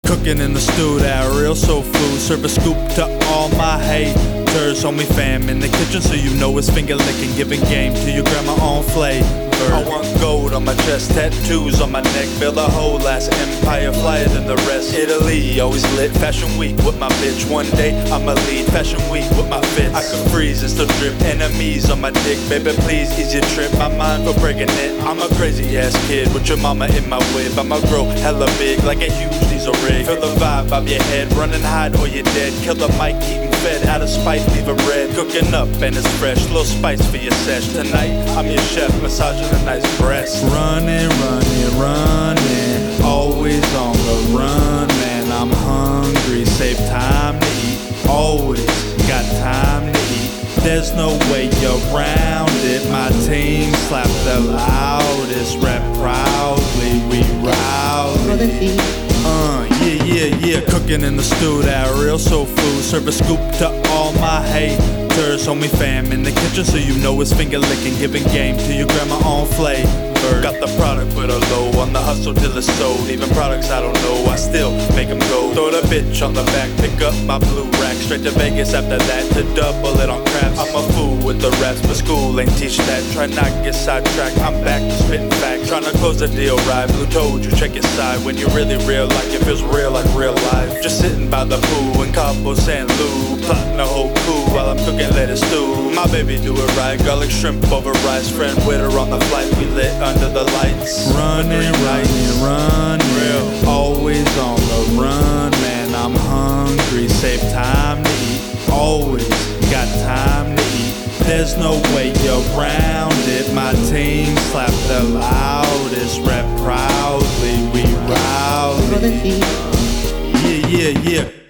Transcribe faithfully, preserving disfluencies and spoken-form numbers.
Cooking in the stew, that real soul food. Serve a scoop to all my haters. Homie fam in the kitchen, so you know it's finger licking. Giving game to your grandma on flavor. I want gold on my chest, tattoos on my neck. Build a whole ass empire, flyer than the rest. Italy, always lit. Fashion week with my bitch. One day I'ma lead Fashion week with my fits. I can freeze and still drip. Enemies on my dick, baby please ease your trip. My mind for breaking it. I'm a crazy ass kid with your mama in my whip. I'ma grow hella big like a huge diesel rig. Feel the vibe of your head, running hide or you're dead. Kill the mic, keep him fed. Out of spite, leave him red. Cooking up and it's fresh, little spice for your sesh. Tonight I'm your chef, massaging a nice breast. Running, running, running, always on the run, man. I'm hungry, save time to eat. Always got time to eat. There's no way around it. My team slap the loudest, rap proudly, we rowdy. Uh, yeah, yeah, yeah. Cooking in the stew, that real soul food. Serve a scoop to all my haters. Homie fam in the kitchen, so you know it's finger licking. Giving game to your grandma on flavor. Got the product with a low on the hustle till it's sold. Even products I don't know, I still make them go. Throw the bitch on the back, pick up my blue rack. Straight to Vegas after that to double it on craps. I'm a fool with the raps, but school ain't teach that. Try not get sidetracked, I'm back to spitting facts. Tryna close the deal right, Blue told you check your side. When you really real like it feels real like real life. Just sitting by the pool in Cabo San Lou, plotting a whole coup while I'm cooking lettuce stew. My baby do it right, garlic shrimp over rice. Friend with her on the flight, we lit under the lights. Running, running, running, real. Always on the run, man. I'm hungry, save time to eat. Always got time to eat. There's no way around it. My team slap the loudest, rap proudly, we rowdy. Yeah, yeah, yeah.